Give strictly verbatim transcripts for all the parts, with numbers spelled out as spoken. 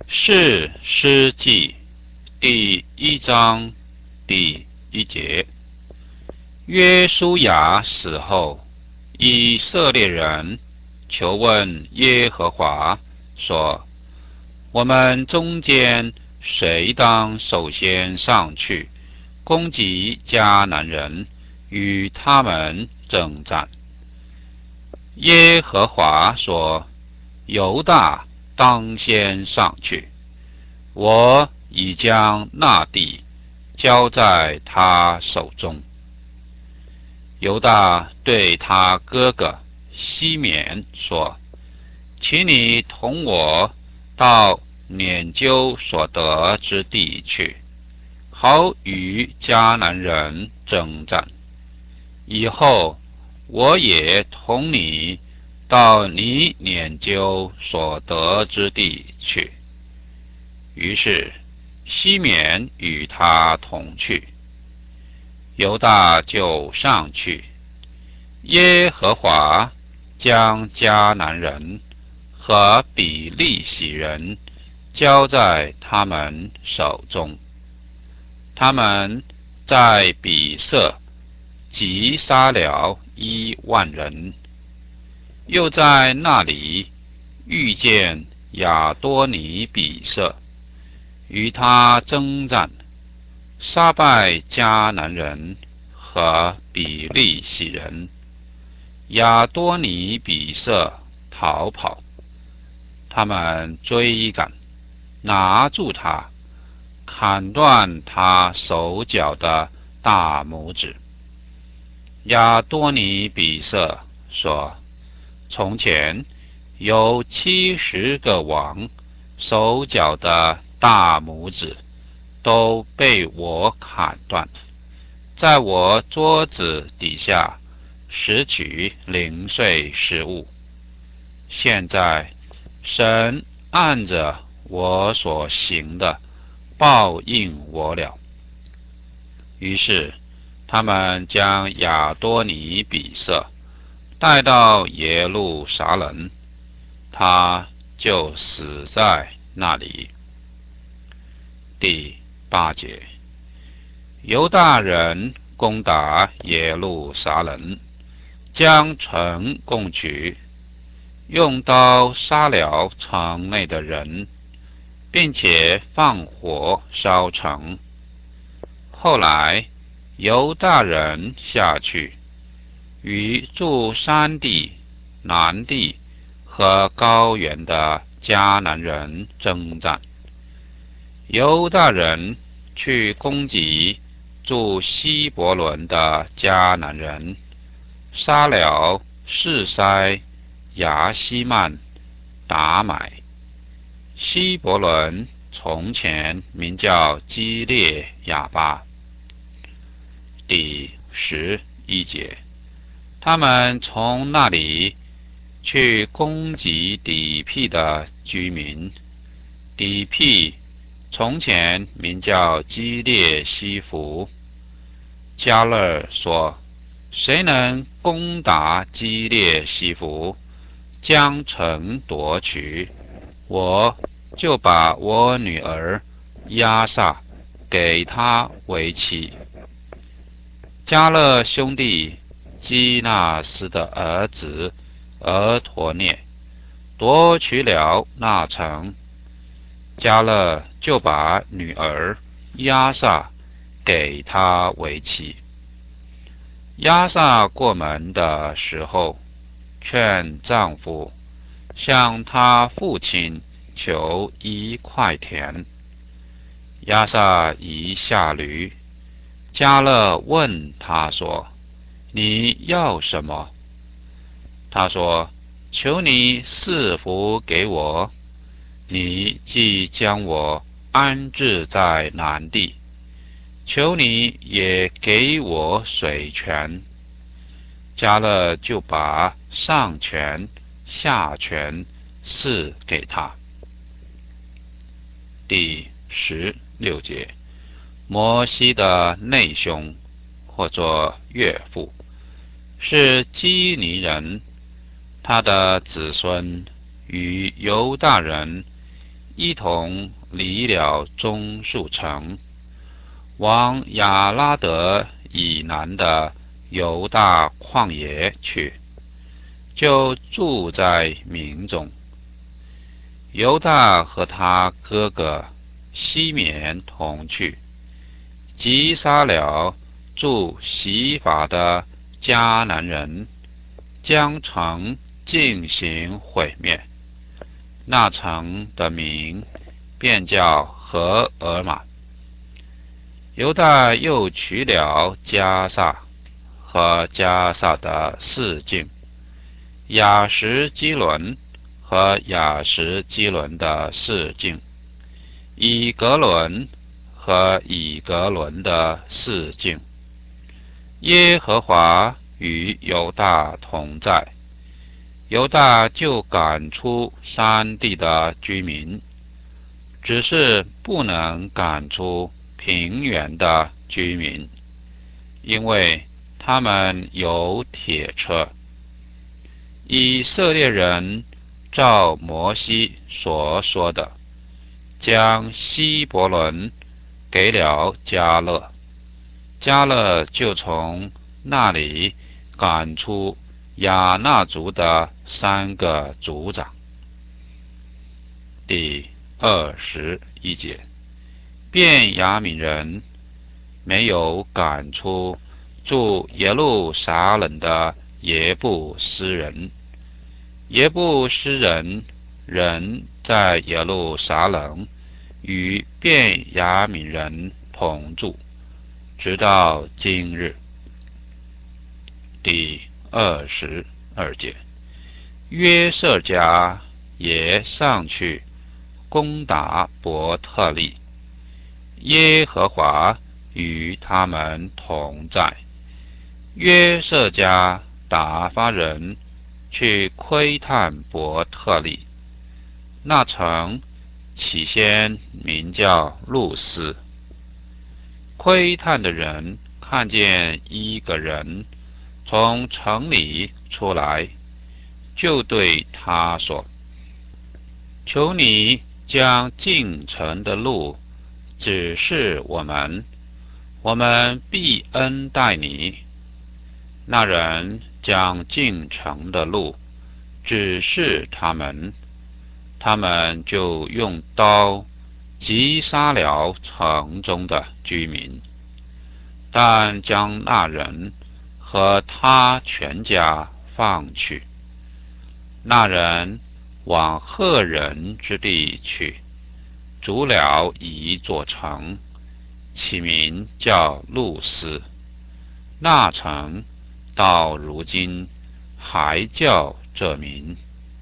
是诗记第一章第一节。约书亚死后，以色列人求问耶和华说：我们中间谁当首先上去攻击迦南人，与他们征战？耶和华说：犹大当先上去，我已将那地交在他手中。犹大对他哥哥西缅说：请你同我到拈阄所得之地去，好与迦南人征战。以后我也同你到你拈阄所得之地去。于是西缅与他同去，犹大就上去。耶和华将迦南人和比利洗人交在他们手中，他们在比色击杀了一万人，又在那里遇见亚多尼比色，与他征战，杀败迦南人和比利洗人。亚多尼比色逃跑，他们追赶，拿住他，砍断他手脚的大拇指。亚多尼比色说：从前有七十个王，手脚的大拇指都被我砍断，在我桌子底下拾取零碎食物。现在神按着我所行的报应我了。于是他们将亚多尼比色带到耶路撒冷，他就死在那里。第八节。犹大人攻打耶路撒冷，将城攻取，用刀杀了城内的人，并且放火烧城。后来犹大人下去，与住山地、南地和高原的迦南人征战。犹大人去攻击住希伯伦的迦南人，杀了示塞、亚希曼、达买。希伯伦从前名叫基列亚巴。第十一节。他们从那里去攻击底庇的居民。底庇从前名叫基列西弗。加勒说：谁能攻打基列西弗，将城夺取，我就把我女儿亚萨给他为妻。加勒兄弟基纳斯的儿子俄陀涅夺取了那城，加勒就把女儿亚萨给他为妻。亚萨过门的时候，劝丈夫向他父亲求一块田。亚萨一下驴，加勒问他说：你要什么？他说：求你赐福给我，你既将我安置在南地，求你也给我水泉。加勒就把上泉、下泉赐给他。第十六节。摩西的内兄，或作岳父，是基尼人，他的子孙与犹大人一同离了棕树城，往亚拉德以南的犹大旷野去，就住在民中。犹大和他哥哥西缅同去，击杀了住西法的迦南人，将城进行毁灭。那城的名便叫何尔玛。犹大又取了迦萨和迦萨的四境，亚什基伦和亚什基伦的四境，以格伦和以格伦的四境。耶和华与犹大同在，犹大就赶出山地的居民，只是不能赶出平原的居民，因为他们有铁车。以色列人照摩西所说的，将希伯伦给了迦勒，迦勒就从那里赶出亚衲族的三个族长。第二十一节，便雅悯人没有赶出住耶路撒冷的耶布斯人，耶布斯人仍在耶路撒冷与便雅悯人同住，直到今日。第二十二节，约瑟家也上去攻打伯特利，耶和华与他们同在。约瑟家打发人去窥探伯特利，那城起先名叫路斯。窥探的人看见一个人从城里出来，就对他说：求你将进城的路指示我们，我们必恩待你。那人将进城的路指示他们，他们就用刀击杀了城中的居民，但将那人和他全家放去。那人往赫人之地去，筑了一座城，起名叫路斯。那城到如今还叫这名。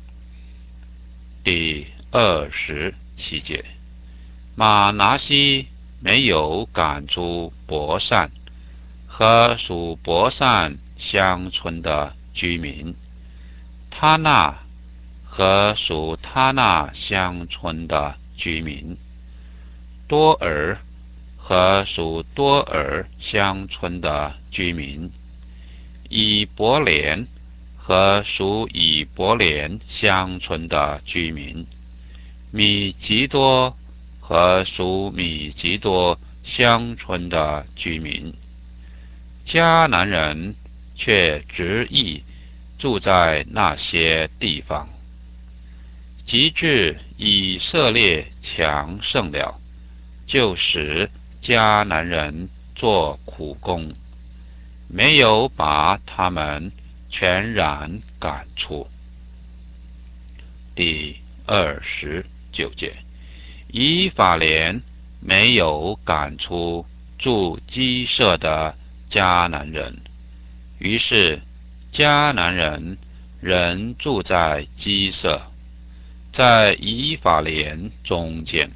第二十七节，马拿西没有赶出伯善和属伯善乡村的居民，他那和属他那乡村的居民，多尔和属多尔乡村的居民，以伯莲和属以伯莲乡村的居民，米吉多和属米吉多乡村的居民。迦南人却执意住在那些地方。及至以色列强盛了，就使迦南人做苦工，没有把他们全然赶出。第二十九节，以法莲没有赶出住基色的迦南人，于是迦南人仍住在基色，在以法莲中间。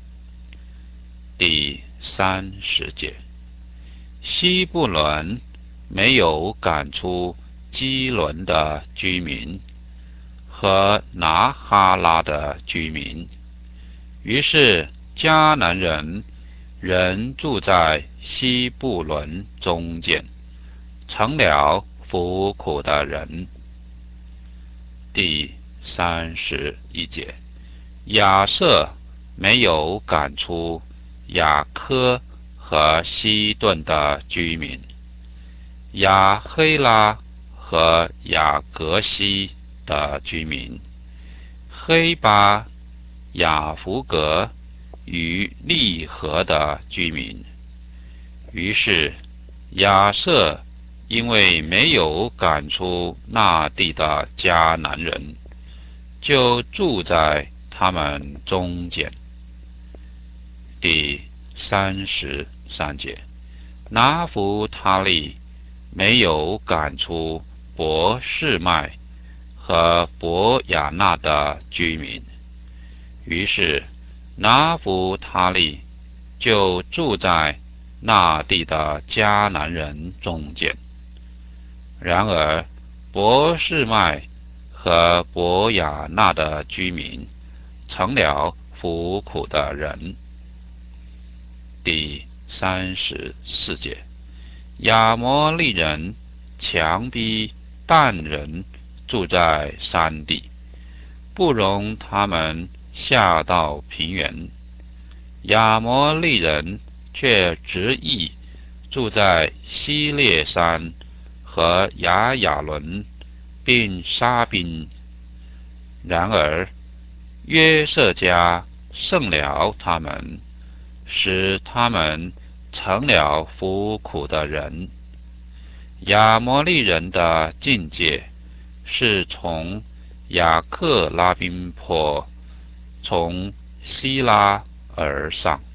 第三十节，西布伦没有赶出基伦的居民和拿哈拉的居民，于是迦南人仍住在西布伦中间，成了服苦的人。第三十一节，亚瑟没有赶出雅科和西顿的居民，亚黑拉和雅各西的居民，黑巴、雅弗格与利河的居民。于是亚瑟因为没有赶出那地的迦南人，就住在他们中间。第三十三节，拿弗他利没有赶出伯示麦和伯亚纳的居民，于是拿弗他利就住在那地的迦南人中间。然而伯示麦和伯亚纳的居民成了服苦的人。第三十四节，亚摩利人强逼但人住在山地，不容他们下到平原。亚摩利人却执意住在西列山和亚亚伦，并沙宾。然而约瑟家胜了他们，使他们成了服苦的人。亚摩利人的境界是从雅克拉宾坡，从希拉而上。